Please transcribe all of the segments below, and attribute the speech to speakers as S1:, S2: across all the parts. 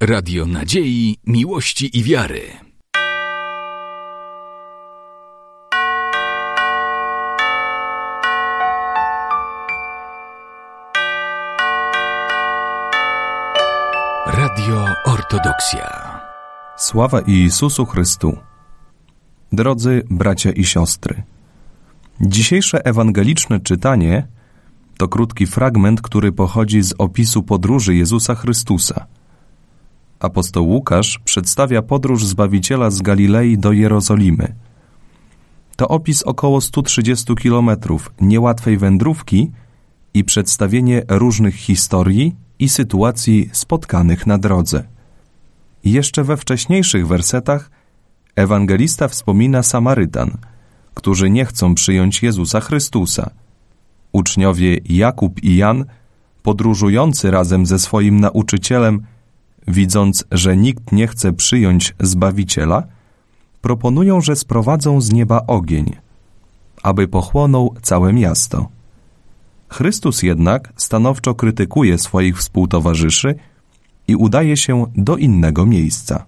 S1: Radio Nadziei, Miłości i Wiary. Radio Ortodoksja.
S2: Sława Jezusu Chrystu. Drodzy bracia i siostry, dzisiejsze ewangeliczne czytanie to krótki fragment, który pochodzi z opisu podróży Jezusa Chrystusa. Apostoł Łukasz przedstawia podróż Zbawiciela z Galilei do Jerozolimy. To opis około 130 kilometrów niełatwej wędrówki i przedstawienie różnych historii i sytuacji spotkanych na drodze. Jeszcze we wcześniejszych wersetach ewangelista wspomina Samarytan, którzy nie chcą przyjąć Jezusa Chrystusa. Uczniowie Jakub i Jan, podróżujący razem ze swoim nauczycielem, widząc, że nikt nie chce przyjąć Zbawiciela, proponują, że sprowadzą z nieba ogień, aby pochłonął całe miasto. Chrystus jednak stanowczo krytykuje swoich współtowarzyszy i udaje się do innego miejsca.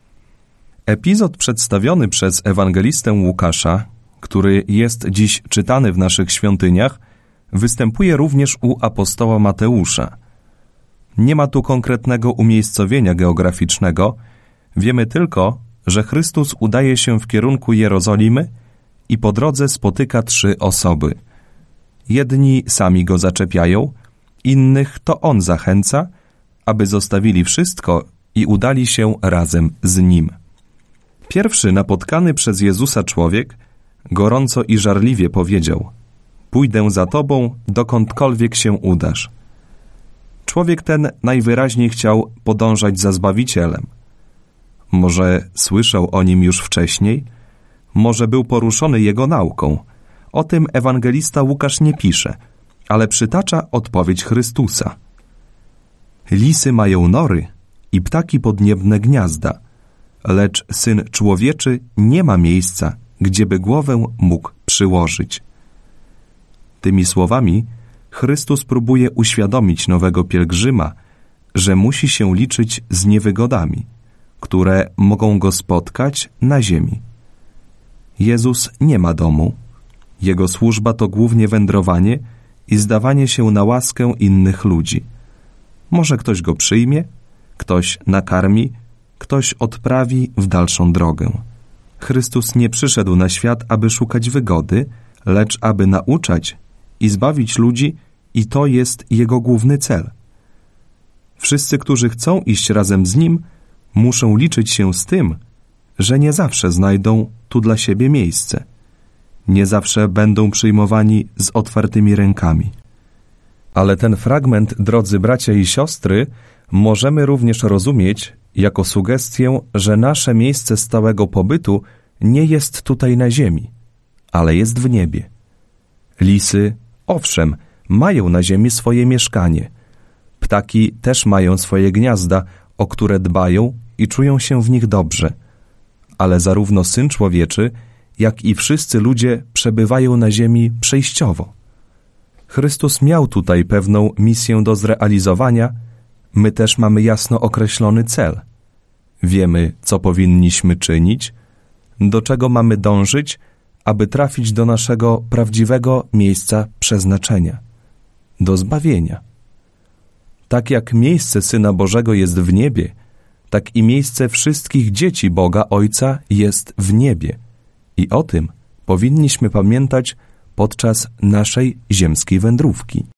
S2: Epizod przedstawiony przez ewangelistę Łukasza, który jest dziś czytany w naszych świątyniach, występuje również u apostoła Mateusza. Nie ma tu konkretnego umiejscowienia geograficznego, wiemy tylko, że Chrystus udaje się w kierunku Jerozolimy i po drodze spotyka 3 osoby. Jedni sami go zaczepiają, innych to on zachęca, aby zostawili wszystko i udali się razem z nim. Pierwszy napotkany przez Jezusa człowiek gorąco i żarliwie powiedział: „Pójdę za Tobą, dokądkolwiek się udasz”. Człowiek ten najwyraźniej chciał podążać za Zbawicielem. Może słyszał o nim już wcześniej, może był poruszony jego nauką. O tym ewangelista Łukasz nie pisze, ale przytacza odpowiedź Chrystusa. Lisy mają nory i ptaki podniebne gniazda, lecz Syn Człowieczy nie ma miejsca, gdzieby głowę mógł przyłożyć. Tymi słowami Chrystus próbuje uświadomić nowego pielgrzyma, że musi się liczyć z niewygodami, które mogą go spotkać na ziemi. Jezus nie ma domu. Jego służba to głównie wędrowanie i zdawanie się na łaskę innych ludzi. Może ktoś go przyjmie, ktoś nakarmi, ktoś odprawi w dalszą drogę. Chrystus nie przyszedł na świat, aby szukać wygody, lecz aby nauczać i zbawić ludzi, i to jest Jego główny cel. Wszyscy, którzy chcą iść razem z Nim, muszą liczyć się z tym, że nie zawsze znajdą tu dla siebie miejsce. Nie zawsze będą przyjmowani z otwartymi rękami. Ale ten fragment, drodzy bracia i siostry, możemy również rozumieć jako sugestię, że nasze miejsce stałego pobytu nie jest tutaj na ziemi, ale jest w niebie. Lisy, owszem, mają na ziemi swoje mieszkanie. Ptaki też mają swoje gniazda, o które dbają i czują się w nich dobrze. Ale zarówno Syn Człowieczy, jak i wszyscy ludzie przebywają na ziemi przejściowo. Chrystus miał tutaj pewną misję do zrealizowania, my też mamy jasno określony cel. Wiemy, co powinniśmy czynić, do czego mamy dążyć, aby trafić do naszego prawdziwego miejsca przeznaczenia, do zbawienia. Tak jak miejsce Syna Bożego jest w niebie, tak i miejsce wszystkich dzieci Boga Ojca jest w niebie. I o tym powinniśmy pamiętać podczas naszej ziemskiej wędrówki.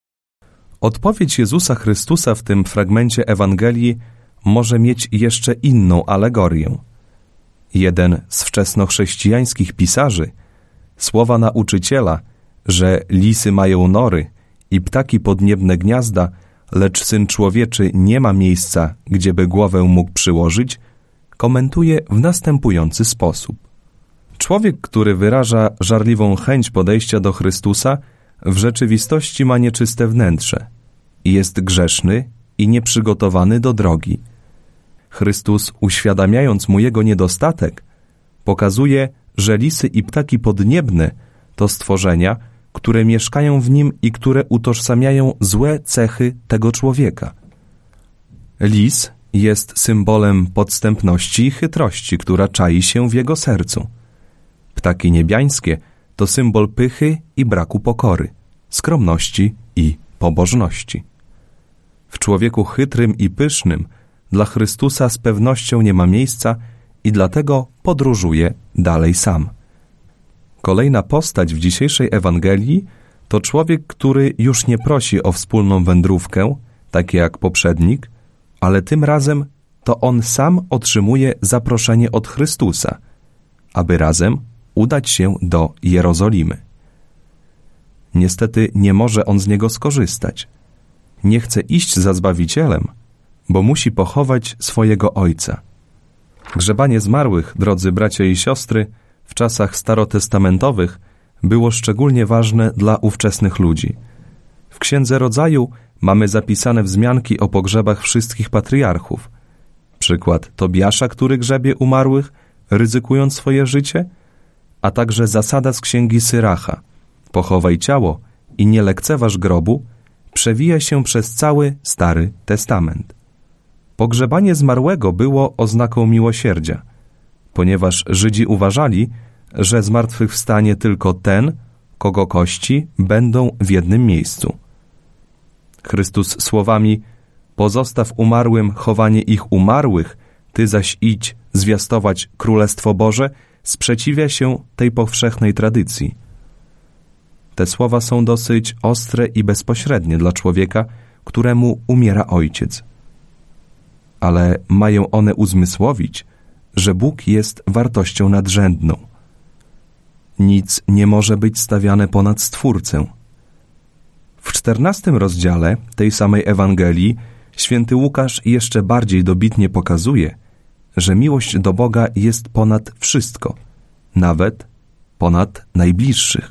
S2: Odpowiedź Jezusa Chrystusa w tym fragmencie Ewangelii może mieć jeszcze inną alegorię. Jeden z wczesnochrześcijańskich pisarzy słowa nauczyciela, że lisy mają nory i ptaki podniebne gniazda, lecz Syn Człowieczy nie ma miejsca, gdzieby głowę mógł przyłożyć, komentuje w następujący sposób. Człowiek, który wyraża żarliwą chęć podejścia do Chrystusa, w rzeczywistości ma nieczyste wnętrze, jest grzeszny i nieprzygotowany do drogi. Chrystus, uświadamiając mu jego niedostatek, pokazuje, że lisy i ptaki podniebne to stworzenia, które mieszkają w nim i które utożsamiają złe cechy tego człowieka. Lis jest symbolem podstępności i chytrości, która czai się w jego sercu. Ptaki niebiańskie to symbol pychy i braku pokory, skromności i pobożności. W człowieku chytrym i pysznym dla Chrystusa z pewnością nie ma miejsca i dlatego podróżuje dalej sam. Kolejna postać w dzisiejszej Ewangelii to człowiek, który już nie prosi o wspólną wędrówkę, takie jak poprzednik, ale tym razem to on sam otrzymuje zaproszenie od Chrystusa, aby razem udać się do Jerozolimy. Niestety nie może on z niego skorzystać. Nie chce iść za Zbawicielem, bo musi pochować swojego ojca. Grzebanie zmarłych, drodzy bracia i siostry, w czasach starotestamentowych było szczególnie ważne dla ówczesnych ludzi. W Księdze Rodzaju mamy zapisane wzmianki o pogrzebach wszystkich patriarchów. Przykład Tobiasza, który grzebie umarłych, ryzykując swoje życie, a także zasada z Księgi Syracha. Pochowaj ciało i nie lekceważ grobu, przewija się przez cały Stary Testament. Pogrzebanie zmarłego było oznaką miłosierdzia, ponieważ Żydzi uważali, że zmartwychwstanie tylko ten, kogo kości będą w jednym miejscu. Chrystus słowami: pozostaw umarłym chowanie ich umarłych, ty zaś idź zwiastować Królestwo Boże, sprzeciwia się tej powszechnej tradycji. Te słowa są dosyć ostre i bezpośrednie dla człowieka, któremu umiera ojciec. Ale mają one uzmysłowić, że Bóg jest wartością nadrzędną. Nic nie może być stawiane ponad Stwórcę. W 14 rozdziale tej samej Ewangelii święty Łukasz jeszcze bardziej dobitnie pokazuje, że miłość do Boga jest ponad wszystko, nawet ponad najbliższych.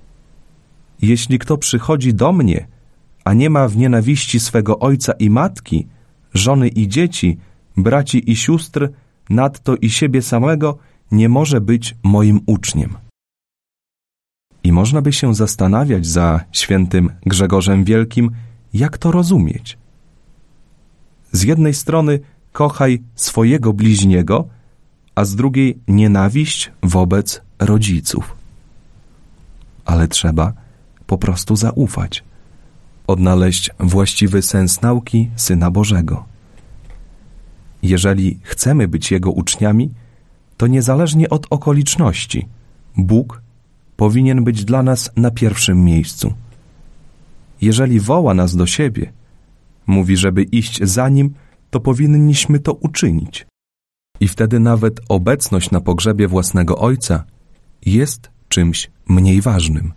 S2: Jeśli kto przychodzi do mnie, a nie ma w nienawiści swego ojca i matki, żony i dzieci, braci i sióstr, nadto i siebie samego, nie może być moim uczniem. I można by się zastanawiać za świętym Grzegorzem Wielkim, jak to rozumieć. Z jednej strony kochaj swojego bliźniego, a z drugiej nienawiść wobec rodziców. Ale trzeba po prostu zaufać, odnaleźć właściwy sens nauki Syna Bożego. Jeżeli chcemy być Jego uczniami, to niezależnie od okoliczności, Bóg powinien być dla nas na pierwszym miejscu. Jeżeli woła nas do siebie, mówi, żeby iść za Nim, to powinniśmy to uczynić. I wtedy nawet obecność na pogrzebie własnego ojca jest czymś mniej ważnym.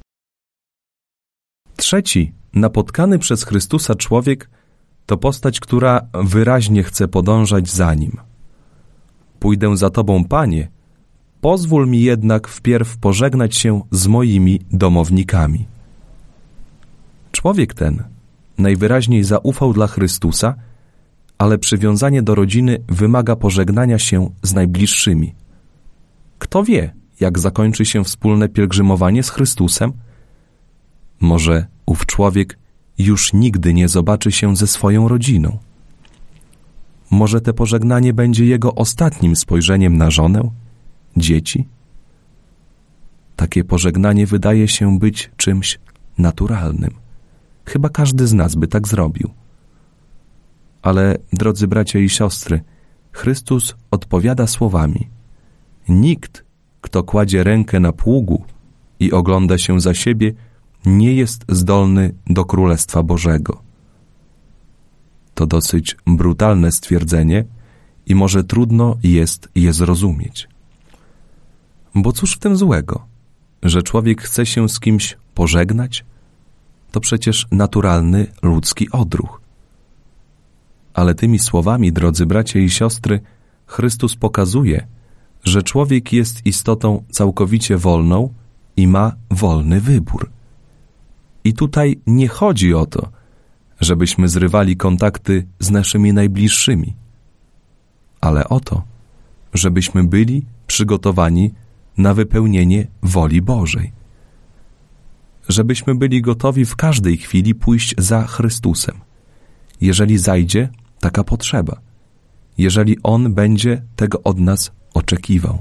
S2: Trzeci, napotkany przez Chrystusa człowiek to postać, która wyraźnie chce podążać za Nim. Pójdę za Tobą, Panie, pozwól mi jednak wpierw pożegnać się z moimi domownikami. Człowiek ten najwyraźniej zaufał dla Chrystusa, ale przywiązanie do rodziny wymaga pożegnania się z najbliższymi. Kto wie, jak zakończy się wspólne pielgrzymowanie z Chrystusem? Może ów człowiek już nigdy nie zobaczy się ze swoją rodziną. Może te pożegnanie będzie jego ostatnim spojrzeniem na żonę, dzieci? Takie pożegnanie wydaje się być czymś naturalnym. Chyba każdy z nas by tak zrobił. Ale, drodzy bracia i siostry, Chrystus odpowiada słowami: nikt, kto kładzie rękę na pługu i ogląda się za siebie, nie jest zdolny do Królestwa Bożego. To dosyć brutalne stwierdzenie i może trudno jest je zrozumieć. Bo cóż w tym złego, że człowiek chce się z kimś pożegnać? To przecież naturalny ludzki odruch. Ale tymi słowami, drodzy bracia i siostry, Chrystus pokazuje, że człowiek jest istotą całkowicie wolną i ma wolny wybór. I tutaj nie chodzi o to, żebyśmy zrywali kontakty z naszymi najbliższymi, ale o to, żebyśmy byli przygotowani na wypełnienie woli Bożej. Żebyśmy byli gotowi w każdej chwili pójść za Chrystusem, jeżeli zajdzie taka potrzeba. jeżeli On będzie tego od nas oczekiwał.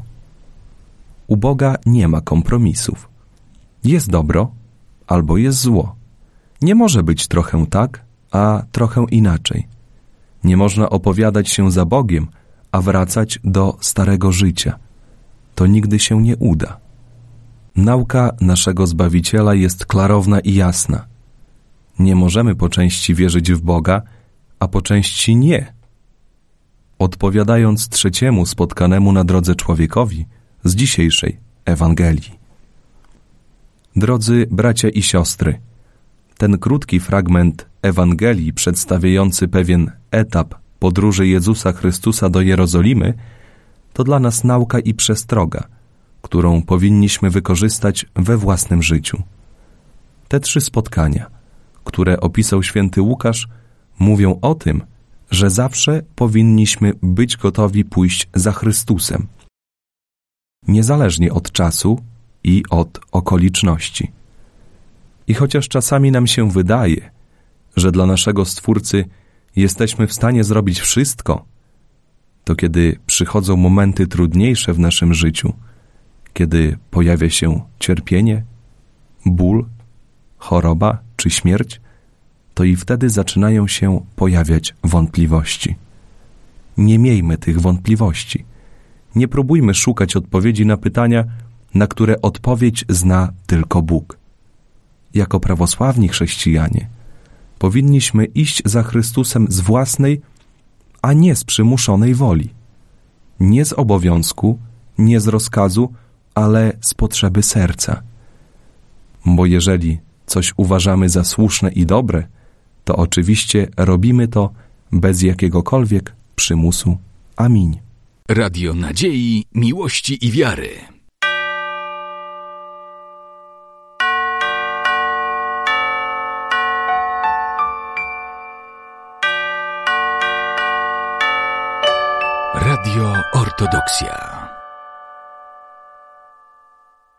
S2: U Boga nie ma kompromisów. Jest dobro albo jest zło. Nie może być trochę tak, a trochę inaczej. Nie można opowiadać się za Bogiem, a wracać do starego życia. To nigdy się nie uda. Nauka naszego Zbawiciela jest klarowna i jasna. Nie możemy po części wierzyć w Boga, a po części nie. Odpowiadając trzeciemu spotkanemu na drodze człowiekowi z dzisiejszej Ewangelii. Drodzy bracia i siostry, ten krótki fragment Ewangelii przedstawiający pewien etap podróży Jezusa Chrystusa do Jerozolimy to dla nas nauka i przestroga, którą powinniśmy wykorzystać we własnym życiu. Te 3 spotkania, które opisał święty Łukasz, mówią o tym, że zawsze powinniśmy być gotowi pójść za Chrystusem, niezależnie od czasu i od okoliczności. I chociaż czasami nam się wydaje, że dla naszego Stwórcy jesteśmy w stanie zrobić wszystko, to kiedy przychodzą momenty trudniejsze w naszym życiu, kiedy pojawia się cierpienie, ból, choroba czy śmierć, to i wtedy zaczynają się pojawiać wątpliwości. Nie miejmy tych wątpliwości. Nie próbujmy szukać odpowiedzi na pytania, na które odpowiedź zna tylko Bóg. Jako prawosławni chrześcijanie powinniśmy iść za Chrystusem z własnej, a nie z przymuszonej woli. Nie z obowiązku, nie z rozkazu, ale z potrzeby serca. Bo jeżeli coś uważamy za słuszne i dobre, to oczywiście robimy to bez jakiegokolwiek przymusu. Amin.
S1: Radio Nadziei, Miłości i Wiary. Radio Ortodoksja.